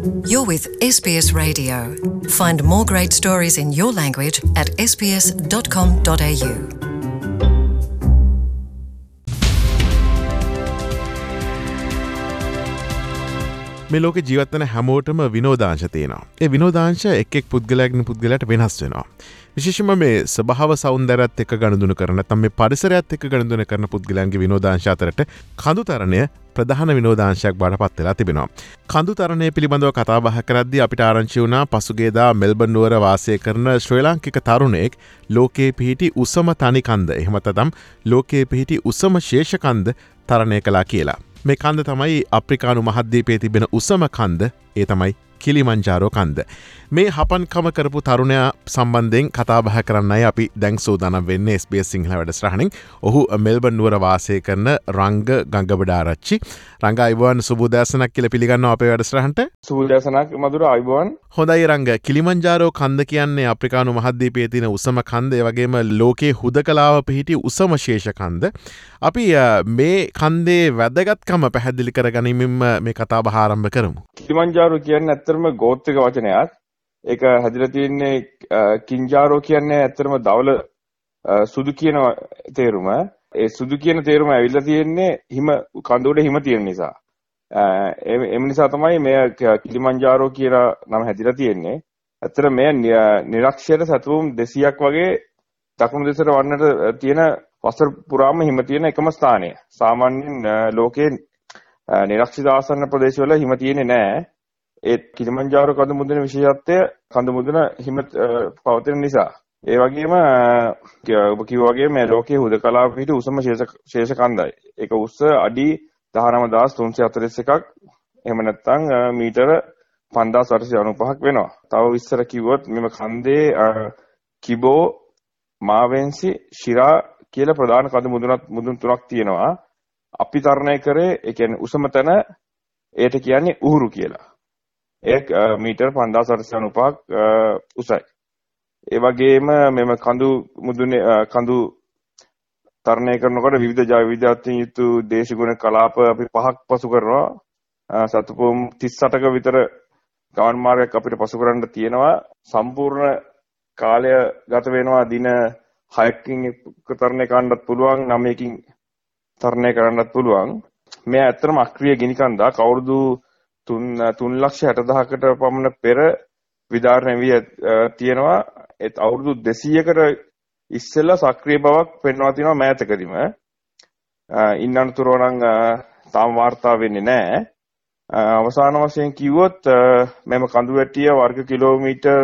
You're with SBS Radio. Find more great stories in your language at sbs.com.au. මේ ලෝකේ ජීවත් වෙන හැමෝටම විනෝදාංශ තියෙනවා. ඒ විනෝදාංශ එක් එක් පුද්ගලයාගෙන් පුද්ගලයාට වෙනස් වෙනවා. විශේෂයෙන්ම මේ ස්වභාව සෞන්දර්යයත් එක්ක ගනුදෙනු කරන නැත්නම් මේ පරිසරයත් එක්ක ගනුදෙනු කරන පුද්ගලයන්ගේ විනෝදාංශ අතරට කඳුතරණය ප්‍රධාන විනෝදාංශයක් බවට පත් වෙලා තිබෙනවා. කඳුතරණය පිළිබඳව කතා බහ කරද්දී අපිට ආරංචි වුණා පසුගියදා මෙල්බන් නුවර වාසය කරන ශ්‍රී ලාංකික තරුණයෙක් ලෝකයේ පිහිටි උසම තනි කන්ද එහෙම නැත්නම් ලෝකයේ පිහිටි උසම ශේෂ කන්ද තරණය කළා කියලා. මේ කන්ද තමයි අප්‍රිකානු මහද්වීපයේ තිබෙන උසම කන්ද. ඒ තමයි කිලිමන්ජාරෝ කන්ද. මේ හපන්කම කරපු තරුණයා සම්බන්ධයෙන් කතා බහ කරන්නයි අපි දැන් සූදානම් වෙන්නේ SBS සිංහල වැඩසටහනින්. ඔහු මෙල්බන් නුවර වාසය කරන රංග ගංගබඩාරච්චි. රංග අයිබෝන් සුබෝදෑසනක් කියලා පිළිගන්නවා අපේ වැඩසටහනට. සුබෝදෑසනක් මధుර අයිබෝන්. හොඳයි රංග. කිලිමන්ජාරෝ කන්ද කියන්නේ අප්‍රිකානු මහද්වීපයේ තියෙන උසම කන්ද. ඒ වගේම ලෝකයේ හුදකලාව පිහිටි උසම ශේෂ කන්ද. අපි මේ කන්දේ වැදගත්කම පැහැදිලි කරගනිමින් මේ කතා බහ ආරම්භ කරමු. කිලිමන්ජාරෝ කියන්නේ ඇත්තටම ගෝත්‍රික වචනයක්. ඒක හැදිලා තියෙන්නේ කින්ජාරෝ කියන්නේ ඇත්තටම දවල සුදු කියන තේරුම. ඒ සුදු කියන තේරුම ඇවිල්ලා තියෙන්නේ හිම කඳ උඩ හිම තියෙන නිසා. එම නිසා තමයි මේ කිලිමන්ජාරෝ කියලා නම හැදිලා තියෙන්නේ. ඇත්තට මේ නිරක්ෂර සතුම් 200ක් වගේ දකුණු දෙසට වන්නට තියෙන වසර පුරාම හිම තියෙන එකම ස්ථානය. සාමාන්‍යයෙන් ලෝකේ නිරක්ෂිත ආසන්න ප්‍රදේශවල හිම තියෙන්නේ නැහැ. ඒ කිලිමන්ජාරෝ කඳු මුදුනේ විශේෂත්වය කඳු මුදුන හිම පවතින නිසා. ඒ වගේම ඔබ කිව්වා වගේ මේ ලෝකයේ හුදකලාව පිහිටි උසම ශේෂ කන්දයි. ඒක උස්ස අඩි 19341ක්. එහෙම නැත්නම් මීටර 5895ක් වෙනවා. තව විස්තර කිව්වොත් මෙම කන්දේ කිබෝ, මාවෙන්සි, ශිරා කියලා ප්‍රධාන කඳු මුදුන් තුනක් තියෙනවා. අපි තරණය කරේ ඒ කියන්නේ උසම තැන ඒට කියන්නේ උහුරු කියලා. ඒක මීටර 5895ක් උසයි. ඒ වගේම මෙම කඳු මුදුනේ කඳු තරණය කරනකොට විවිධ ජෛවවිද්‍යාත්මක යුතු දේශගුණ කලාප අපි 5ක් පසු කරනවා. සතුපුම් 38ක විතර ගමන් මාර්ගයක් අපිට පසු කරන්න තියෙනවා. සම්පූර්ණ කාලය ගත වෙනවා දින 6කින් තරණය කරන්නත් පුළුවන්, 9කින් තරණය කරන්නත් පුළුවන්. මේ ඇත්තටම අක්‍රීය ගිනි කන්දක් අවුරුදු 3,60,000කට පමණ පෙර විදාරණය වී තියෙනවා. ඒත් අවුරුදු 200කට ඉස්සෙල්ලා සක්‍රීය බවක් පෙන්වා තිනවා මෑතකදීම. ඉන් අනතුරුව නම් තාම වාර්තා වෙන්නේ නැහැ. අවසාන වශයෙන් කිව්වොත් මෙම කඳු වැටිය වර්ග කිලෝමීටර්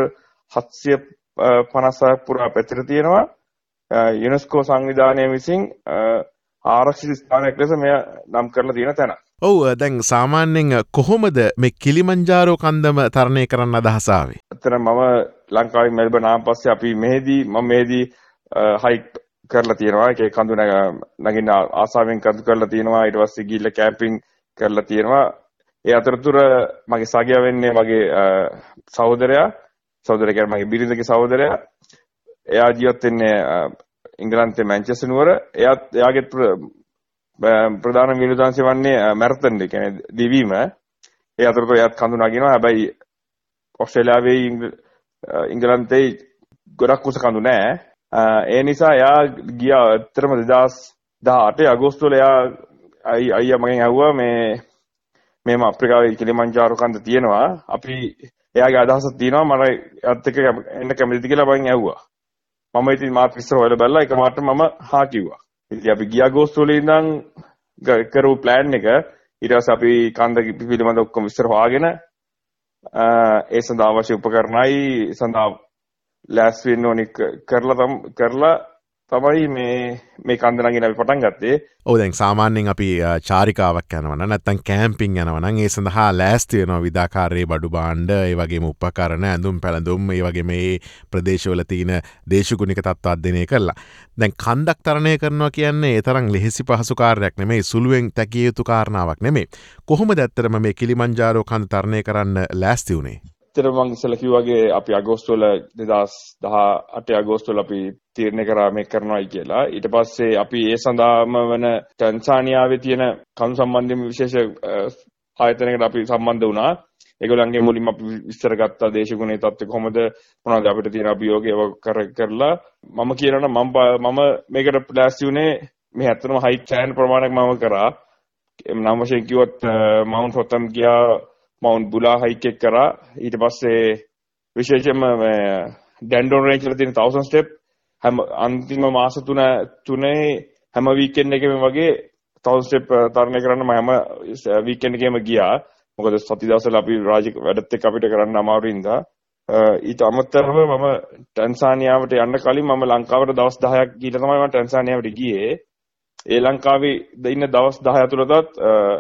756ක් පුරා පැතිර තියෙනවා. යුනෙස්කෝ සංවිධානය විසින් ආරක්ෂිත ස්ථානයක් ලෙස මෙය නම් කරලා තියෙන තැන. ඔව් දැන් සාමාන්‍යයෙන් කොහොමද මේ කිලිමන්ජාරෝ කන්දම තරණය කරන්න අදහස ආවේ? අතන මම ලංකාවේ මෙල්බන් ආවන් පස්සේ අපි මෙහෙදී හයික් කරලා තියෙනවා. ඒකේ කඳු නගින්න ආසාවෙන් කඳු කරලා තියෙනවා. ඊට පස්සේ ගිහිල්ලා කැම්පින් කරලා තියෙනවා. ඒ අතරතුර මගේ සගයා වෙන්නේ මගේ සහෝදරයා කියන්නේ මගේ බිරිඳගේ සහෝදරයා. එයා ජීවත් වෙන්නේ ඉංගලන්තේ මැන්චෙස්ටර් නුවර. එයාගේ ප්‍රධාන විනෝදාංශය වන්නේ මැරතන් එක කියන්නේ දිවීම. ඒ අතරතුර එයාත් කඳු නගිනවා. හැබැයි ඔස්ට්‍රේලියාවේ ඉංගලන්තේ ගොඩක් උස කඳු නැහැ. ඒ නිසා එයා ගියා ඇත්තටම 2018 අගෝස්තු වල එයා අයියා මගෙන් ඇහුවා මේම අප්‍රිකාවේ කිලිමන්ජාරෝ කන්ද තියෙනවා. අපි එයාගේ අදහසක් තියෙනවා මම එයාත් එක්ක එන්න කැමතිද කියලා මගෙන් ඇහුවා. මම ඉතින් මාත් විස්තර හොයලා බලලා එකපාරට මම හා කිව්වා. ඉතින් අපි ගිය අගෝස්තු වල ඉඳන් කරපු ප්ලෑන් එක ඊට පස්සේ අපි කන්ද පිළිබඳ ඔක්කොම විස්තර හොයාගෙන ඒ සඳහා අවශ්‍ය උපකරණයි සඳහා ලෑස්ති වෙන්න ඕනි කරලා තමයි මේ කන්ද නගින්න අපි පටන් ගත්තේ. ඔව් දැන් සාමාන්‍යයෙන් අපි චාරිකාවක් යනවා නම් නැත්නම් කැම්පින් යනවා නම් ඒ සඳහා ලෑස්ති වෙනවා විදාකාරයේ බඩු භාණ්ඩ, ඒ වගේම උපකරණ, ඇඳුම් පැළඳුම්, ඒ වගේ මේ ප්‍රදේශවල තියෙන දේශගුණික තත්ත්ව අධ්‍යයනය කරලා. දැන් කන්දක් තරණය කරනවා කියන්නේ ඒ තරම් ලෙහෙසි පහසු කාර්යයක් නෙමෙයි, සුළුවෙන් තැකිය යුතු කාරණාවක් නෙමෙයි. කොහොමද ඇත්තටම මේ කිලිමන්ජාරෝ කන්ද තරණය කරන්න ලෑස්ති වුනේ? ඇත්තටම මම ඉස්සෙල්ලා කිව්වා වගේ අපි අගෝස්තු වල 2018 අගෝස්තු වල අපි තීරණය කරා මේ කරනවායි කියලා. ඊට පස්සේ අපි ඒ සඳහාම වන ටැන්සානියාවේ තියෙන කණු සම්බන්ධයෙන් විශේෂ ආයතනයකට අපි සම්බන්ධ වුණා. ඒගොල්ලන්ගේ මුලින්ම අපි විස්තර ගත්තා දේශගුණයේ තත්ත්වය කොහොමද මොනවද අපිට තියෙන අභියෝගය කරලා මම කියනවා නම් මම මේකට ප්ලාස්ටි උනේ මේ ඇත්තටම හයිට් සෑහෙන ප්‍රමාණයක් මම කරා නම් වශයෙන් කිව්වොත් මවුන්ට් හොතම් ගියා මවුන්ට් බුලා හයික් එක කරා ඊට පස්සේ විශේෂයෙන්ම ඩැන්ඩෝන් රේන්ජ් වල තියෙන 1000 ස්ටෙප් හැම අන්තිම මාස තුනේ හැම වීකෙන්ඩ් එකෙම වගේ 1000 ස්ටෙප් තරණය කරන්න මම හැම වීකෙන්ඩ් එකෙම ගියා මොකද සති දවසල අපි වැඩත් එක්ක අපිට කරන්න අමාරු හින්දා ඊට අමතරව මම ටැන්සානියාවට යන්න කලින් මම ලංකාවට දවස් 10ක් ගිහලා තමයි මම ටැන්සානියාවට ගියේ ඒ ලංකාවේ ඉන්න දවස් 10 ඇතුළතත්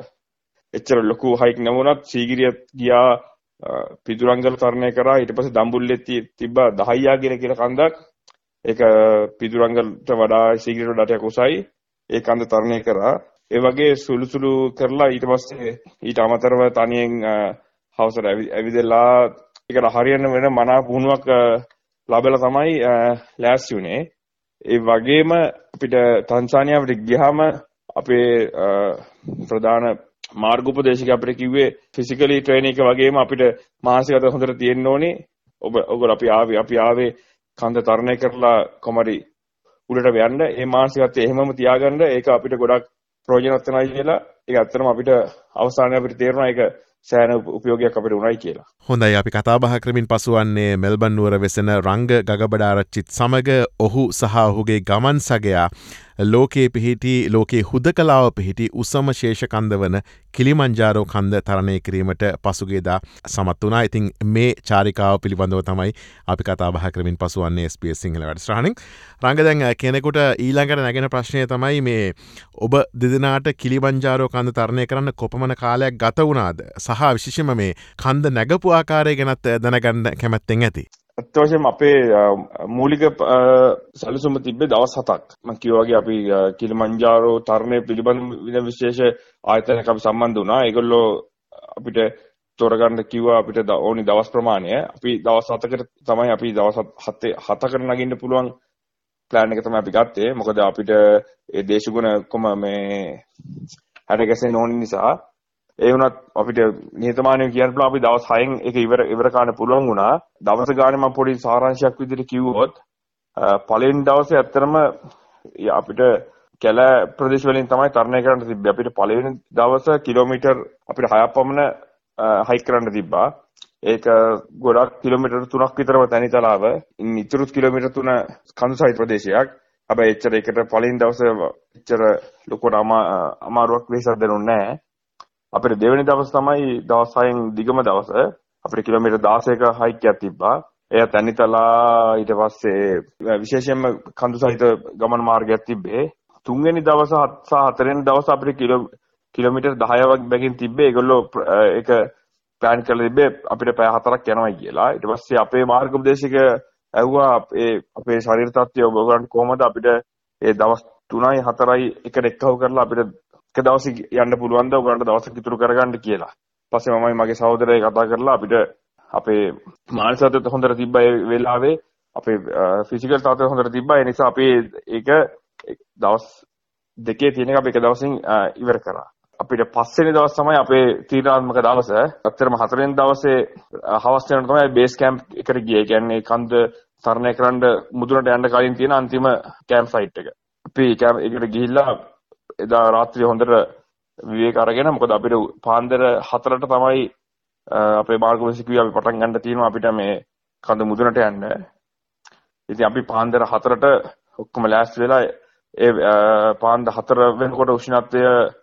එච්චර ලොකු හයික් නැමුණත් සීගිරිය ගියා පිදුරංගල තරණය කරා ඊට පස්සේ දඹුල්ලේ තිබ්බ 10යා කියලා කන්දක් ඒක පිදුරංගලට වඩා සීගිරියට වඩා ටිකක් උසයි ඒ කන්ද තරණය කරා ඒ වගේ සුළු කරලා ඊට පස්සේ ඊට අමතරව තනියෙන් හවසට ඇවිදලා ඒකට හරියන වෙන මනා පුහුණුවක් ලැබලා තමයි ලෑස්ති වුණේ ඒ වගේම අපිට තන්සානියාවට ගියාම අපේ ප්‍රධාන මාර්ගෝපදේශක අපිට කිව්වේ ෆිසිකලි ට්‍රේනින් එක වගේම අපිට මානසිකව හොඳට තියෙන්න ඕනේ ඔබ අපි ආවේ කන්ද තරණය කරලා කොමරි උඩට යන්න ඒ මානසිකත්වය එහෙමම තියාගන්න ඒක අපිට ගොඩක් ප්‍රයෝජනවත් වෙනයි කියලා ඒක ඇත්තටම අපිට අවසානයේ අපිට තේරුණා ඒක සෑහෙන උපයෝගයක් අපිට උනායි කියලා. හොඳයි අපි කතා බහ කරමින් පසුවන්නේ මෙල්බන් නුවර වෙසෙන රංග ගගබඩාරච්චිත් සමග ඔහු සහ ඔහුගේ ගමන් සගයා ලෝකයේ පිහිටි ලෝකයේ හුදකලාව පිහිටි උසම ශේෂ කන්ද වන කිලිමන්ජාරෝ කන්ද තරණය කිරීමට පසුගියදා සමත් වුණා. ඉතින් මේ චාරිකාව පිළිබඳව තමයි අපි කතා බහ කරමින් පසුවන්නේ SBS සිංහල වැඩසටහනින්. රංග දැන් කෙනෙකුට ඊළඟට නැගෙන ප්‍රශ්නය තමයි මේ ඔබ දෙදෙනාට කිලිමන්ජාරෝ කන්ද තරණය කරන්න කොපමණ කාලයක් ගත වුණාද? සහ විශේෂයෙන්ම මේ කන්ද නැගපු ආකාරය ගැනත් දැනගන්න කැමැත්තෙන් ඇති. අත්වශයෙන්ම අපේ මූලික සැලසුම තිබ්බේ දවස් 7ක්. මම කිව්වා වගේ අපි කිලිමන්ජාරෝ තරණය පිළිබඳ විශේෂ ආයතනයක අපි සම්බන්ධ වුණා. ඒගොල්ලෝ අපිට තෝරගන්න කිව්වා අපිට ඕනි දවස් ප්‍රමාණය. අපි දවස් 7කට තමයි අපි දවස් 7කට නගින්න පුළුවන් ප්ලෑන් එක තමයි අපි ගත්තේ. මොකද අපිට ඒ දේශගුණ කොම මේ හැඩ ගැසෙන්න ඕන නිසා ඒ වුණත් අපිට නිහතමානීව කියන්න පුළුවන් අපි දවස් 6න් ඒක ඉවර කරන්න පුළුවන් වුණා. දවස් ගානේ මම පොඩි සාරාංශයක් විදිහට කිව්වොත් පළවෙනි දවසේ ඇත්තටම අපිට කැල ප්‍රදේශ වලින් තමයි තරණය කරන්න තිබ්බේ. අපිට පළවෙනි දවස කිලෝමීටර් අපිට 6ක් පමණ හයික් කරන්න තිබ්බා. ඒක ගොඩක් කිලෝමීටර් 3ක් විතරම තනිතලාව. ඉතුරු කිලෝමීටර් 3 කඳු සහිත ප්‍රදේශයක්. හැබැයි ඒකට පළවෙනි දවසේ එච්චර ලොකුට අමාරුවක් වෙහසක් දැනුන්නේ නැහැ. අපිට දෙවෙනි දවස් තමයි දවස් 6න් දිගම දවස. අපිට කිලෝමීටර් 16ක හයික් එකක් තිබ්බා. එය තනිතලා ඊට පස්සේ විශේෂයෙන්ම කඳු සහිත ගමන් මාර්ගයක් තිබ්බේ. තුන්වෙනි දවස සහ හතරවෙනි දවස අපිට කිලෝමීටර් 10 වගේ බැගින් තිබ්බේ. ඒගොල්ලෝ ඒක ප්ලෑන් කරලා තිබ්බේ අපිට පැය 4ක් යනවා කියලා. ඊට පස්සේ අපේ මාර්ගෝපදේශක ඇහුවා අපේ ශරීර තත්ත්වය ඔයගොල්ලන්ට කොහොමද අපිට ඒ දවස් 3යි 4යි එකට එක්කව කරලා අපිට එක දවසක් යන්න පුළුවන්ද ඔයගොල්ලන්ට දවසක් ඉතුරු කරගන්න කියලා. පස්සේ මමයි මගේ සහෝදරයයි කතා කරලා අපිට අපේ මානසික තත්ත්වය හොඳට තිබ්බා ඒ වෙලාවේ අපේ ෆිසිකල් තත්ත්වය හොඳට තිබ්බා. ඒ නිසා අපි ඒක දවස් දෙකේ තියෙන එක අපි එක දවසින් ඉවර කරා. අපිට පස්වෙනි දවස් තමයි අපේ තීරණාත්මක දවස. ඇත්තටම හතරවෙනි දවසේ හවස් වෙනකොට තමයි බේස් කැම්ප් එකට ගියේ. ඒ කියන්නේ කන්ද තරණය කරන්න මුදුනට යන්න කලින් තියෙන අන්තිම කැම්ප් සයිට් එක. අපි ඒකට ගිහිල්ලා එදා රාත්‍රියේ හොඳට විවේක අරගෙන මොකද අපිට පාන්දර 4ට තමයි අපේ මාර්ගෝපදේශක කිව්වා අපි පටන් ගන්න තියෙනවා අපිට මේ කඳ මුදුනට යන්න. ඉතින් අපි පාන්දර 4ට ඔක්කොම ලෑස්ති වෙලා ඒ පාන්දර 4 වෙනකොට උෂ්ණත්වය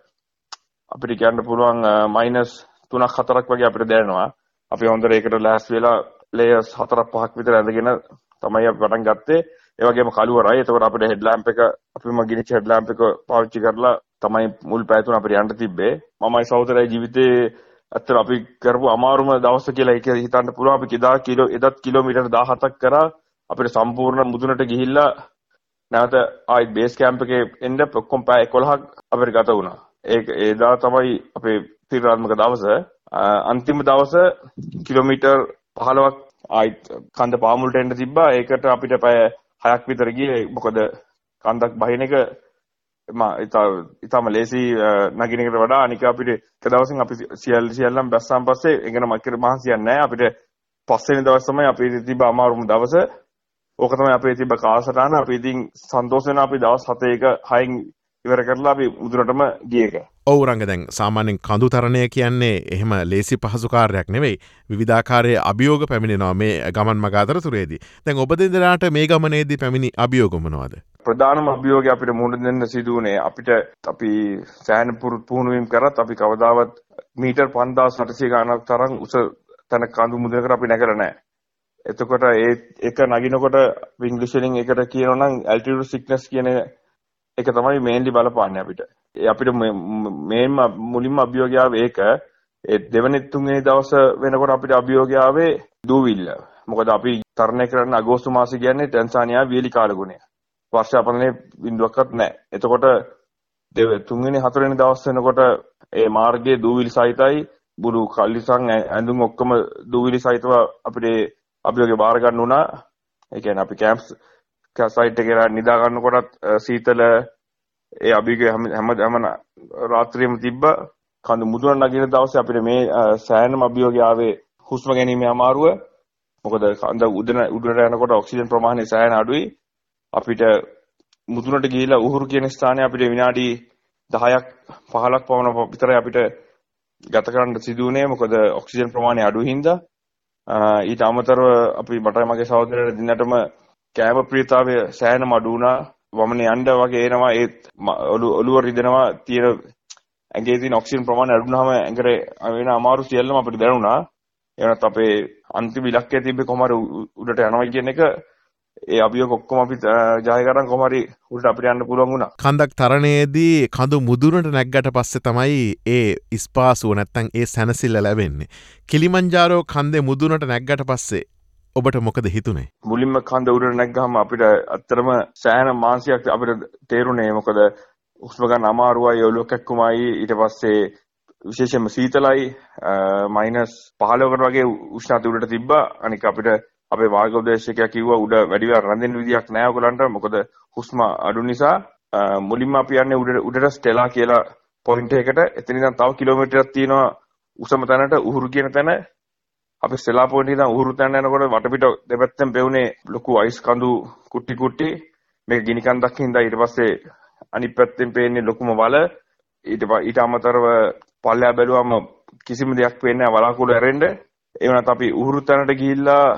අපිට කියන්න පුළුවන් -3ක් 4ක් වගේ අපිට දැනෙනවා. අපි හොඳට ඒකට ලෑස්ති වෙලා ලේයර්ස් 4ක් 5ක් විතර ඇඳගෙන තමයි අපි පටන් ගත්තේ. ඒ වගේම කළුවරයි. එතකොට අපිට හෙඩ් ලැම්ප් එක අපිම ගිනිච්ච හෙඩ් ලැම්ප් එක පාවිච්චි කරලා තමයි මුල් පැය තුන අපිට යන්න තිබ්බේ. මමයි සහෝදරයි ජීවිතේ ඇත්තට අපි කරපු අමාරුම දවස කියලා ඒක හිතන්න පුළුවන්. අපි එදත් කිලෝමීටර් 17ක් කරා අපිට සම්පූර්ණ මුදුනට ගිහිල්ලා නැවත ආයි බේස් කැම්ප් එකේ එන්න ඔක්කොම පැය 11ක් අපිට ගත වුණා. ඒදා තමයි අපේ තීරණාත්මක දවස. අන්තිම දවස කිලෝමීටර් 15ක් ආයි කන්ද පාමුලට එන්න තිබ්බා. ඒකට අපිට පැය 6ක් විතර ගියේ. මොකද කන්දක් බහින එක ඉතාලම ලේසි නගින එකට වඩා අනික අපිට එක දවසින් අපි සියල්ලම බැස්සන් පස්සේ එගෙන මක්කර මහන්සියක් නැහැ. අපිට පස්වෙනි දවස් තමයි අපි තිබ්බ අමාරුම දවස. ඕක තමයි අපේ තිබ්බ කාලසටහන. අපි ඉතින් සන්තෝෂ වෙනවා අපි දවස් 7-6න් ඉවර කරලා අපි මුදුනටම ගිය එක. ඔව් රංග දැන් සාමාන්‍යයෙන් කඳු තරණය කියන්නේ එහෙම ලේසි පහසු කාර්යයක් නෙවෙයි. විවිධාකාරයේ අභියෝග පැමිණෙනවා මේ ගමන් මග අතරතුරේදී. දැන් ඔබ දෙදෙනාට මේ ගමනේදී පැමිණි අභියෝග මොනවද? ප්‍රධානම අභියෝගය අපිට මුහුණ දෙන්න සිදු වුණේ අපි සෑහෙන පුහුණුවීම් කරත් අපි කවදාවත් මීටර් 5800 ගානක් තරම් උස තැන කඳු මුදුනකට අපි නැගලා නැහැ. එතකොට ඒක නගිනකොට ඉංග්‍රීසි වලින් ඒකට කියනවා නම් altitude sickness කියන එක තමයි මේන්ලි බලපාන්නේ අපිට. අපිට මුලින්ම අභියෝගය ආවේ ඒක. ඒ දෙවෙනි තුන්වෙනි දවස් වෙනකොට අපිට අභියෝගය ආවේ දූවිල්ල. මොකද අපි තරණය කරන අගෝස්තු මාසෙ කියන්නේ ටැන්සානියා වියලි කාලගුණය. වර්ෂාපතනයේ බිඳුවක්වත් නැහැ. එතකොට තුන්වෙනි හතරවෙනි දවස් වෙනකොට ඒ මාර්ගයේ දූවිලි සහිතයි බුදු කල්ලිසන් ඇඳුම් ඔක්කොම දූවිලි සහිතව අපිට අභියෝගය බාර ගන්න උනා. ඒ කියන්නේ අපි කැම්ප්ස් සයිට් එකේ නිදා ගන්නකොටත් සීතල ඒ අභියෝගය හැම රාත්‍රියේම තිබ්බා. කඳු මුදුන නගින දවසේ අපිට මේ සෑහෙනම අභියෝගය ආවේ හුස්ම ගැනීමේ අමාරුව. මොකද කඳ උඩට යනකොට ඔක්සිජන් ප්‍රමාණය සෑහෙන අඩුයි. අපිට මුදුනට ගිහිලා උහුරු කියන ස්ථානයේ අපිට විනාඩි 10ක් 15ක් පමණ විතරයි අපිට ගත කරන්න සිදු වුණේ. මොකද ඔක්සිජන් ප්‍රමාණය අඩු හින්දා. ඊට අමතරව අපි මට මගේ සහෝදරයලා දිනටම කෑම ප්‍රියතාවය සෑහෙනම අඩු වුණා. වමනේ යන්න වගේ එනවා ඒත් ඔළුව රිදෙනවා තියෙන ඇඟේ තියෙන ඔක්සිජන් ප්‍රමාණය අඩු වුණාම ඇඟට වෙන අමාරු සියල්ලම අපිට දැනුණා. ඒ වුණත් අපේ අන්තිම ඉලක්කය තිබ්බේ කොහොම හරි උඩට යනවා කියන එක. ඒ අභියෝග ඔක්කොම අපි ජය ගන්න කොහොම හරි උඩට අපිට යන්න පුළුවන් වුණා. කන්දක් තරණයේදී කඳු මුදුනට නැග්ගට පස්සේ තමයි ඒ ඉස්පාසුව නැත්තම් ඒ සැනසෙල්ල ලැබෙන්නේ. කිලිමන්ජාරෝ කන්දේ මුදුනට නැග්ගට පස්සේ ඔබට මොකද හිතුනේ? මුලින්ම කන්ද උඩට නැග්ගාම අපිට ඇත්තටම සෑහෙන මානසිකව අපිට තේරුනේ. මොකද හුස්ම ගන්න අමාරුවයි ඔළුව කැක්කුමයි ඊට පස්සේ විශේෂයෙන්ම සීතලයි -15කට වගේ උෂ්ණත්වය උඩට තිබ්බා. අනික අපිට අපේ මාර්ගෝපදේශකයා කිව්වා උඩ වැඩි වෙලා රැඳෙන්න විදියක් නැහැ ඔයගලන්ට. මොකද හුස්ම අඩු නිසා. මුලින්ම අපි යන්නේ උඩට ස්ටෙලා කියලා පොයින්ට් එකකට. එතන ඉඳන් තව කිලෝමීටරයක් තියෙනවා උසම තැනට උහුරු කියන තැන. අපි ස්ටෙලා පොයින්ට් ඉඳන් උහුරු තැන යනකොට වටපිට දෙපැත්තෙන් පෙවුනේ ලොකු අයිස් කඳු කුටි. මේක ගිනි කන්දක් හින්දා ඊට පස්සේ අනිත් පැත්තෙන් පේන්නේ ලොකුම වල. ඊට අමතරව පල්ලෙහා බැලුවම කිසිම දෙයක් පේන්නේ නැහැ වලාකුළු ඇරෙන්න. ඒ වුණත් අපි උහුරු තැනට ගිහිල්ලා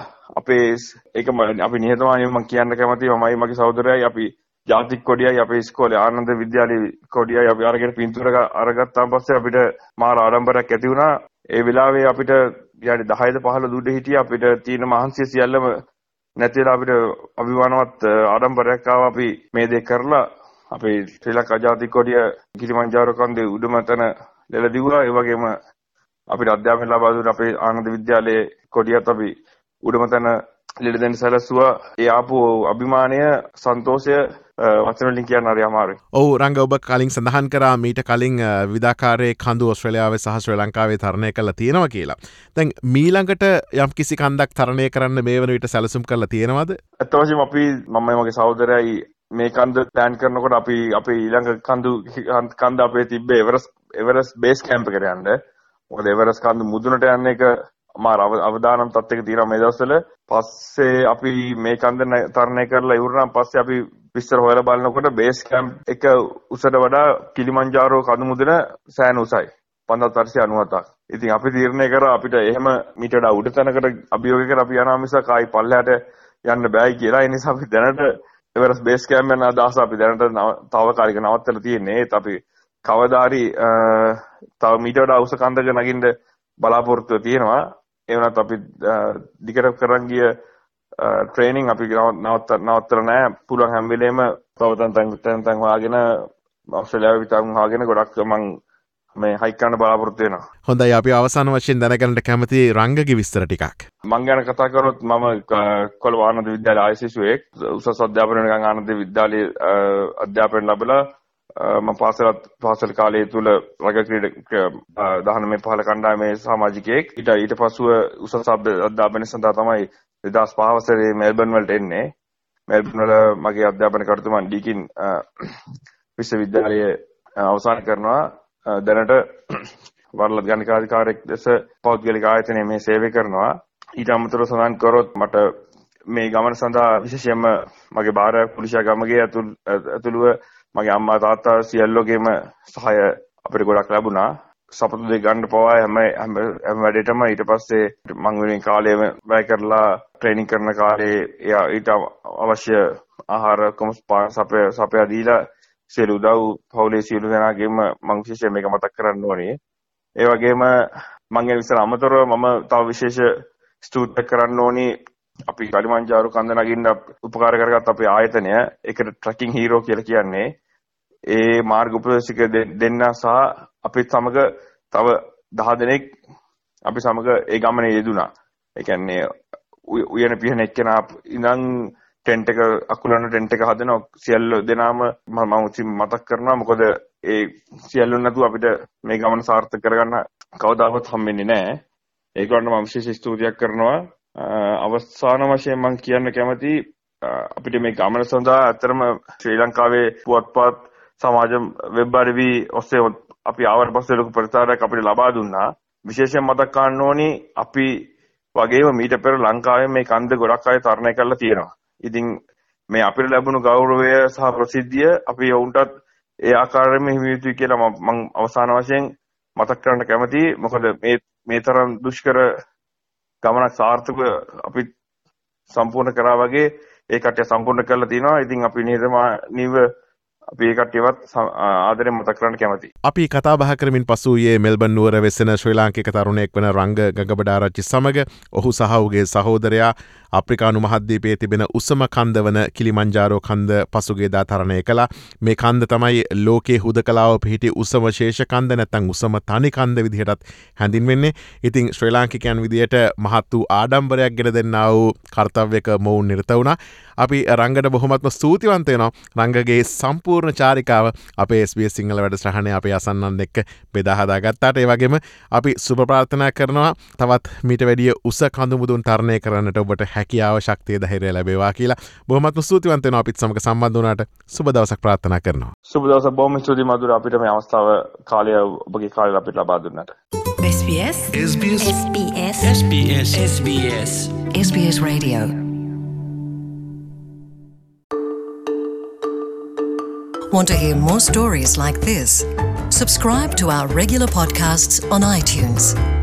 අපි නිහතමානීව මම කියන්න කැමතියි. මමයි මගේ සහෝදරයයි අපි ජාතික කොඩියයි අපේ ඉස්කෝලේ ආනන්ද විද්‍යාලයේ කොඩියයි අපි අරගෙන පින්තූර අරගත්තාන් පස්සේ අපිට මාර ආඩම්බරයක් ඇති වුණා. ඒ වෙලාවේ අපිට යාඩි 10ද 15 දුඩ හිටියා. අපිට තියෙන මහන්සිය සියල්ලම නැති වෙලා අපිට අභිමානවත් ආඩම්බරයක් ආවා. අපි මේ දේ කරලා අපේ ශ්‍රී ලංකා ජාතික කොඩිය කිලිමන්ජාරෝ කන්දේ උඩම තැන ලෙල දිවුවා. ඒ වගේම අපිට අධ්‍යාපනය ලබා දුන්න අපේ ආනන්ද විද්‍යාලයේ කොඩියත් අපි උඩම තැන ලෙල දෙන්න සැලසුවා. ඒ ආපු අභිමානය සන්තෝෂය වචන වලින් කියන්න හරි අමාරුයි. ඔව් රංග ඔබ කලින් සඳහන් කරා මීට කලින් විවිධාකාරයේ කඳු ඕස්ට්‍රේලියාවේ සහ ශ්‍රී ලංකාවේ තරණය කරලා තියෙනවා කියලා. දැන් මීළඟට යම් කිසි කන්දක් තරණය කරන්න මේ වෙන විට සැලසුම් කරලා තියෙනවද? අත් වශයෙන්ම අපි මමයි මගේ සහෝදරයයි මේ කන්ද ප්ලෑන් කරනකොට අපි අපේ ඊළඟ කන්ද අපේ තිබ්බේ එවරස් බේස් කැම්ප් එකට යන්න. මොකද එවරස් කන්ද මුදුනට යන්න එක මාර අවදානම් තත්ත්වයක තියෙනවා මේ දවස්වල. පස්සේ අපි මේ කන්ද තරණය කරලා ඉවරනම් පස්සේ අපි විස්තර හොයලා බලනකොට බේස් කැම්ප් එක උසට වඩා කිලිමන්ජාරෝ කඳු මුදුන සෑහෙන උසයි 5497ක්. ඉතින් අපි තීරණය කරා අපිට එහෙම මීට වඩා උඩ තැනකට අභියෝගයකට අපි යනවා මිසක් ආයි පල්ලෙහාට යන්න බෑයි කියලා. ඒ නිසා අපි දැනට එවරස් බේස් කැම්ප් යන අදහස අපි දැනට තාවකාලික නවත්තලා තියෙන්නේ. ඒත් අපි කවදා හරි තව මීට වඩා උස කන්දක නගින්න බලාපොරොත්තු තියෙනවා. ඒ වුණත් අපි දිගට කරන් ගිය ට්‍රේනින් අපි නවත්තලා නැහැ. පුළුවන් හැම වෙලේම තැන් හොයාගෙන ඔස්ට්‍රේලියාවේ විතරක් හොයාගෙන ගොඩක් මම මේ හයික් කරන්න බලාපොරොත්තු වෙනවා. හොඳයි අපි අවසාන වශයෙන් දැනගන්නට කැමති රංගගේ විස්තර ටිකක්. මම ගැන කතා කරොත් මම කොළඹ ආනන්ද විද්‍යාලයේ ICSU උසස් අධ්‍යාපනය නිකන් ආනන්ද විද්‍යාලයේ අධ්‍යාපනය ලැබලා මම පාසල් කාලය තුල රග ක්‍රීඩක 19 කණ්ඩායමේ සමාජිකයෙක්. ඊට පසුව උසස් අධ්‍යාපනය සඳහා තමයි 2005 වසරේ මෙල්බන් වලට එන්නේ. මෙල්බන් වල මගේ අධ්‍යාපන කටයුතු මම ඩීකින් විශ්වවිද්‍යාලය අවසන් කරනවා. දැනට වරලත් ගණිකාධිකාරියෙක් ලෙස පෞද්ගලික ආයතනයේ මේ සේවය කරනවා. ඊට අමතරව සඳහන් කරොත් මට මේ ගමන සඳහා විශේෂයෙන්ම මගේ භාර්යාව කුලිෂා ගමගේ ඇතුළුව මගේ අම්මා තාත්තා සියල්ලෝගේම සහාය අපිට ගොඩක් ලැබුණා. සපතු දෙක ගන්න පවා හැම වැඩේටම ඊට පස්සේ මම වෙනින් කාලය වැය කරලා ට්‍රේනින් කරන කාලේ ඊට අවශ්‍ය ආහාර සපයා දීලා සියලු උදව් පවුලේ සියලු දෙනාගේම මම විශේෂයෙන් මේක මතක් කරන්න ඕනේ. ඒ වගේම මම ඉස්සර අමතරව මම තව විශේෂ ස්තුතියක් කරන්න ඕනේ අපි කලිමන්ජාරු කන්ද නගින්න උපකාර කරගත් අපේ ආයතනය. ඒකට ට්‍රැකින් හීරෝ කියලා කියන්නේ. ඒ මාර්ග උපදේශක දෙන්න සහ අපිත් සමග තව 10 දෙනෙක් අපි සමග ඒ ගමනේ යෙදුණා. ඒ කියන්නේ උයන පිහන එක්කෙනා ඉඳන් ටෙන්ට් එක අකුලන ටෙන්ට් එක හදන සියල්ල දෙනාම මම මතක් කරනවා. මොකද ඒ සියල්ල නැතුව අපිට මේ ගමන සාර්ථක කරගන්න කවදාවත් හම්බෙන්නේ නැහැ. ඒකට මම විශේෂ ස්තුතියක් කරනවා. අවසාන වශයෙන් මම කියන්න කැමති අපිට මේ ගමන සඳහා ඇත්තටම ශ්‍රී ලංකාවේ පුවත්පත් සමාජ වෙබ් අඩවි ඔස්සේ අපි ආවට පස්සේ ලොකු ප්‍රතිචාරයක් අපිට ලබා දුන්නා. විශේෂයෙන් මතක් කරන්න ඕනි අපි වගේම මීට පෙර ලංකාවේ මේ කන්ද ගොඩක් අය තරණය කරලා තියෙනවා. ඉතින් මේ අපිට ලැබුණු ගෞරවය සහ ප්‍රසිද්ධිය අපි වුන්ටත් ඒ ආකාරයෙන්ම හිමි යුතුයි කියලා මම අවසාන වශයෙන් මතක් කරන්න කැමතියි. මොකද මේ තරම් දුෂ්කර ගමනක් සාර්ථකව අපි සම්පූර්ණ කරා වගේ ඒ කට්ටිය සම්පූර්ණ කරලා තිනවා. ඉතින් අපි නිහතමානීව අපි ඒ කට්ටියවත් ආදරෙන් මතක් කරන්න කැමතියි. අපි කතා බහ කරමින් පසු ඊයේ මෙල්බන් නුවර වෙසෙන ශ්‍රී ලාංකික තරුණයෙක් වන රංග ගගබඩාරච්චි සමග ඔහු සහ ඔහුගේ සහෝදරයා අප්‍රිකානු මහද්වීපයේ තිබෙන උසම කන්ද වන කිලිමන්ජාරෝ කන්ද පසුගියදා තරණය කළා. මේ කන්ද තමයි ලෝකයේ හුදකලාව පිහිටි උසම ශේෂ කන්ද නැත්නම් උසම තනි කන්ද විදිහටත් හැඳින්වෙන්නේ. ඉතින් ශ්‍රී ලාංකිකයන් විදිහට මහත් වූ ආඩම්බරයක් ගෙන දෙන්නා වූ කර්තව්‍යක මොවුන් නිරත වුණා. අපි රංගට බොහොමත්ම ස්තුතිවන්ත වෙනවා. රංගගේ සම්පූර්ණ චාරිකාව අපේ SBS සිංහල වැඩසටහනේ අපේ අසන්නන් එක්ක බෙදා හදා ගත්තාට ඒ වගේම අපි සුබ ප්‍රාර්ථනා කරනවා තවත් මීට වැඩිය උස කඳු මුදුන් තරණය කරන්නට ඔබට හැකියාව ශක්තිය ධෛර්යය ලැබේවා කියලා බොහොමත්ම ස්තුතිවන්ත වෙනවා. අපිත් සමග සම්බන්ධ වුණාට සුබ දවසක් ප්‍රාර්ථනා කරනවා. සුබ දවසක්. බොහොම ස්තුතියි මధుර අපිට මේ අවස්ථාව ඔබගේ කාලය අපිට ලබා දුන්නාට. SBS Radio. Want to hear more stories like this? Subscribe to our regular podcasts on iTunes.